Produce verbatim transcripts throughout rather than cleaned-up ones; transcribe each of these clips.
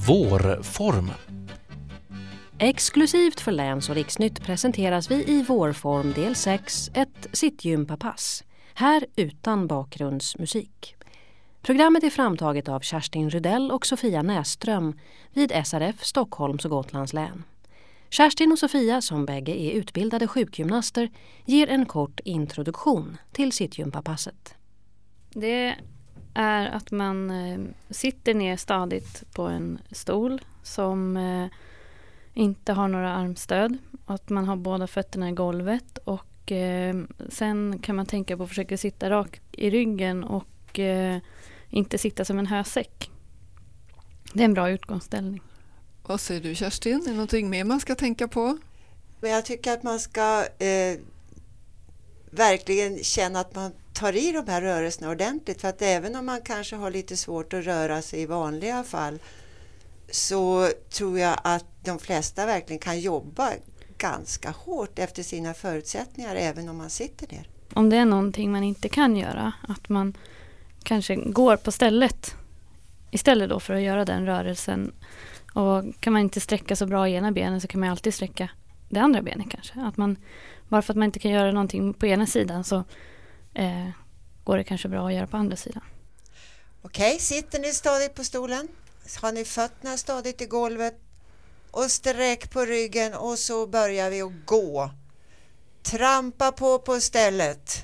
Vårform. Exklusivt för Läns- och Riksnytt presenteras vi i Vårform del sex, ett sittgympapass. Här utan bakgrundsmusik. Programmet är framtaget av Kerstin Rydell och Sofia Näström vid S R F Stockholms och Gotlands län. Kerstin och Sofia, som bägge är utbildade sjukgymnaster, ger en kort introduktion till sittgympapasset. Det är att man eh, sitter ner stadigt på en stol som eh, inte har några armstöd. Att man har båda fötterna i golvet och eh, sen kan man tänka på att försöka sitta rak i ryggen och eh, inte sitta som en hösäck. Det är en bra utgångsställning. Vad säger du, Kerstin? Är det någonting mer man ska tänka på? Men jag tycker att man ska eh, verkligen känna att man tar i de här rörelserna ordentligt. För att även om man kanske har lite svårt att röra sig i vanliga fall, så tror jag att de flesta verkligen kan jobba ganska hårt efter sina förutsättningar även om man sitter ner. Om det är någonting man inte kan göra, att man kanske går på stället istället då för att göra den rörelsen. Och kan man inte sträcka så bra i ena benen så kan man alltid sträcka det andra benet kanske. Att man, bara för att man inte kan göra någonting på ena sidan så eh, går det kanske bra att göra på andra sidan. Okej, sitter ni stadigt på stolen? Har ni fötterna stadigt i golvet? Och sträck på ryggen och så börjar vi att gå. Trampa på på stället.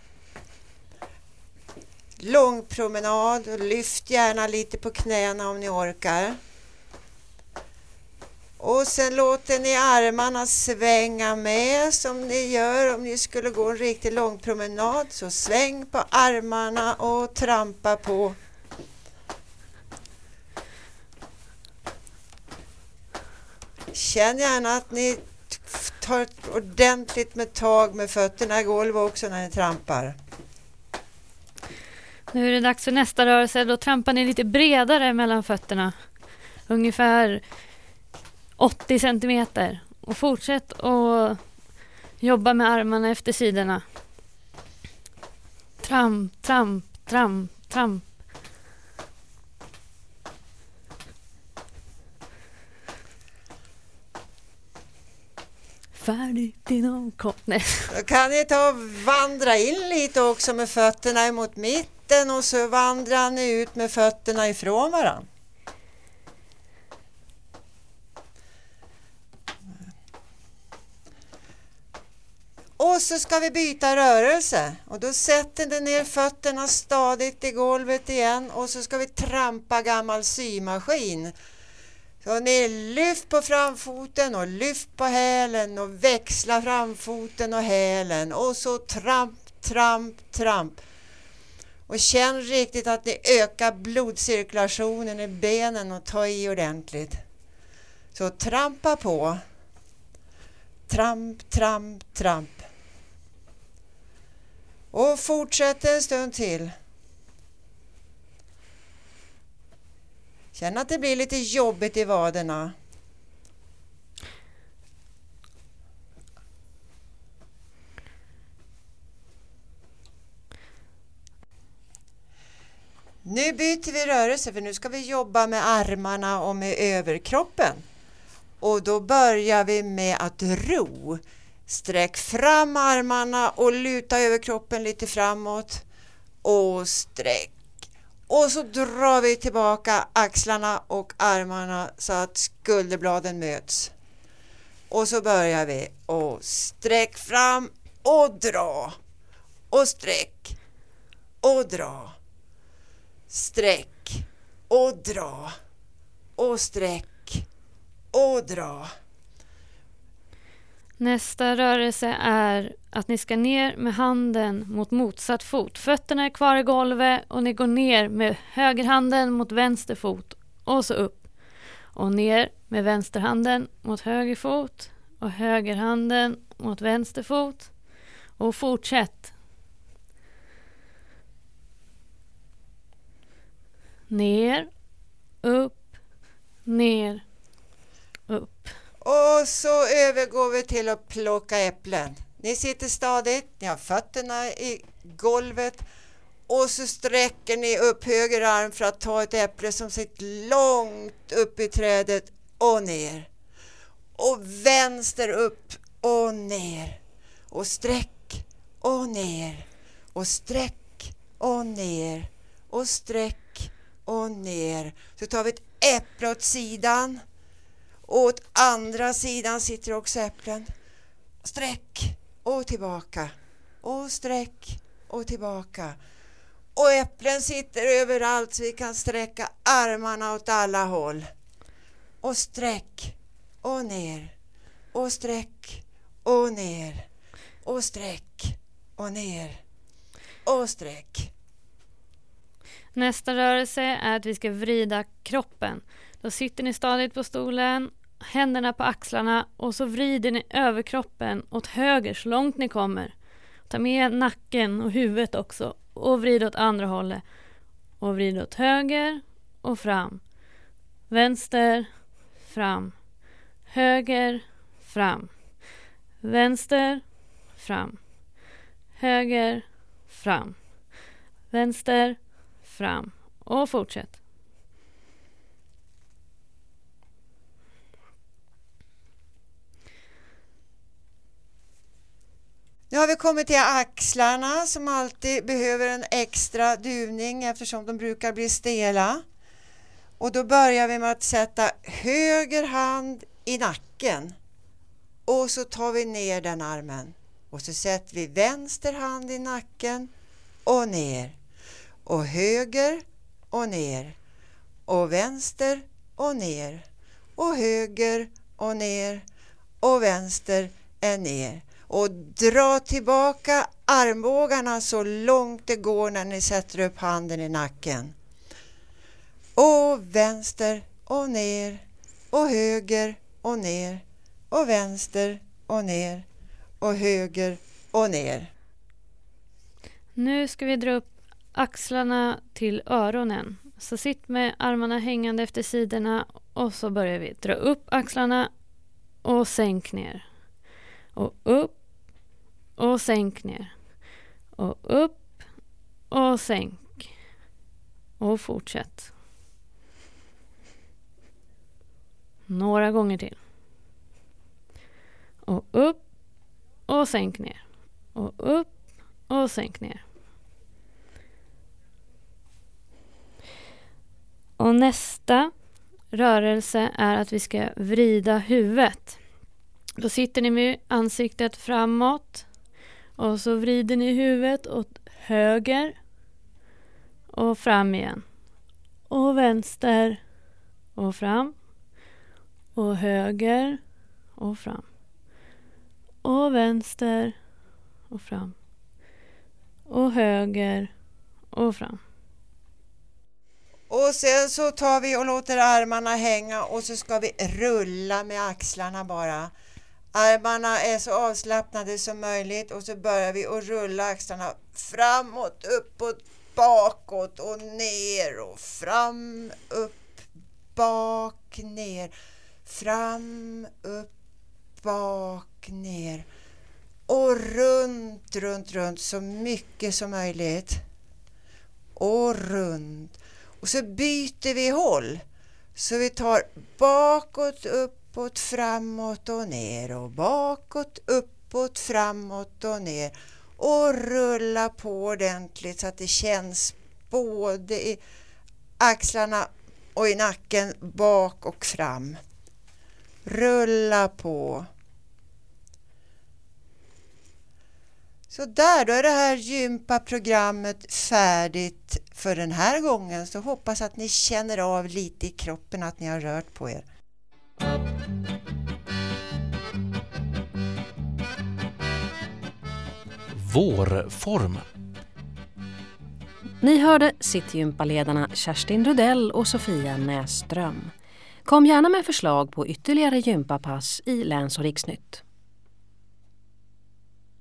Lång promenad och lyft gärna lite på knäna om ni orkar. Och sen låter ni armarna svänga med som ni gör om ni skulle gå en riktigt lång promenad. Så sväng på armarna och trampa på. Känn gärna att ni tar ordentligt med tag med fötterna i golvet också när ni trampar. Nu är det dags för nästa rörelse. Då trampar ni lite bredare mellan fötterna. Ungefär åttio centimeter. Och fortsätt att jobba med armarna efter sidorna. Tramp, tramp, tramp, tramp. Färdigt inom kort. Nej. Då kan ni ta och vandra in lite också med fötterna emot mitten och så vandrar ni ut med fötterna ifrån varandra. Och så ska vi byta rörelse och då sätter ni ner fötterna stadigt i golvet igen och så ska vi trampa gammal symaskin. Så ni lyft på framfoten och lyft på hälen och växla framfoten och hälen och så tramp, tramp, tramp. Och känn riktigt att ni ökar blodcirkulationen i benen och ta i ordentligt. Så trampa på. Tramp, tramp, tramp. Och fortsätt en stund till. Känn att det blir lite jobbigt i vaderna. Nu byter vi rörelse för nu ska vi jobba med armarna och med överkroppen. Och då börjar vi med att ro. Sträck fram armarna och luta överkroppen lite framåt. Och sträck. Och så drar vi tillbaka axlarna och armarna så att skulderbladen möts. Och så börjar vi och sträck fram och dra. Och sträck och dra. Sträck och dra. Och sträck och dra. Nästa rörelse är att ni ska ner med handen mot motsatt fot. Fötterna är kvar i golvet och ni går ner med högerhanden mot vänster fot och så upp. Och ner med vänsterhanden mot höger fot och högerhanden mot vänster fot. Och fortsätt. Ner, upp, ner, upp. Och så övergår vi till att plocka äpplen. Ni sitter stadigt, ni har fötterna i golvet Och så sträcker ni upp höger arm för att ta ett äpple som sitter långt upp i trädet och ner. Och vänster upp och ner. Och sträck och ner. Och sträck och ner. Och sträck och ner. Så tar vi ett äpple åt sidan. Och åt andra sidan sitter också äpplen. Sträck och tillbaka. Och sträck och tillbaka. Och äpplen sitter överallt så vi kan sträcka armarna åt alla håll. Och sträck och ner. Och sträck och ner. Och sträck och ner. Och sträck. Nästa rörelse är att vi ska vrida kroppen. Då sitter ni stadigt på stolen, händerna på axlarna och så vrider ni överkroppen åt höger så långt ni kommer. Ta med nacken och huvudet också och vrid åt andra hållet. Och vrid åt höger och fram. Vänster, fram. Höger, fram. Vänster, fram. Höger, fram. Vänster, fram. Och fortsätt. Nu har vi kommit till axlarna som alltid behöver en extra duvning eftersom de brukar bli stela. Och då börjar vi med att sätta höger hand i nacken. Och så tar vi ner den armen. Och så sätter vi vänster hand i nacken och ner. Och höger och ner. Och vänster och ner. Och höger och ner. Och vänster är ner. Och dra tillbaka armbågarna så långt det går när ni sätter upp handen i nacken. Och vänster och ner. Och höger och ner. Och vänster och ner. Och höger och ner. Nu ska vi dra upp axlarna till öronen. Så sitt med armarna hängande efter sidorna och så börjar vi dra upp axlarna och sänk ner. Och upp och sänk ner. Och upp och sänk. Och fortsätt. Några gånger till. Och upp och sänk ner. Och upp och sänk ner. Och nästa rörelse är att vi ska vrida huvudet. Då sitter ni med ansiktet framåt. Och så vrider ni huvudet åt höger. Och fram igen. Och vänster. Och fram. Och höger. Och fram. Och vänster. Och fram. Och höger. Och fram. Och sen så tar vi och låter armarna hänga och så ska vi rulla med axlarna bara. Armarna är så avslappnade som möjligt och så börjar vi att rulla axlarna framåt, uppåt, bakåt och ner och fram, upp, bak, ner. Fram, upp, bak, ner. Och runt, runt, runt så mycket som möjligt. Och runt. Och så byter vi håll. Så vi tar bakåt, uppåt, framåt och ner. Och bakåt, uppåt, framåt och ner. Och rulla på ordentligt så att det känns både i axlarna och i nacken bak och fram. Rulla på. Så där, då är det här gympaprogrammet färdigt för den här gången. Så hoppas att ni känner av lite i kroppen att ni har rört på er. Vårform. Ni hörde Citygympaledarna Kerstin Rudell och Sofia Näsström. Kom gärna med förslag på ytterligare gympapass i Läns- och Riksnytt.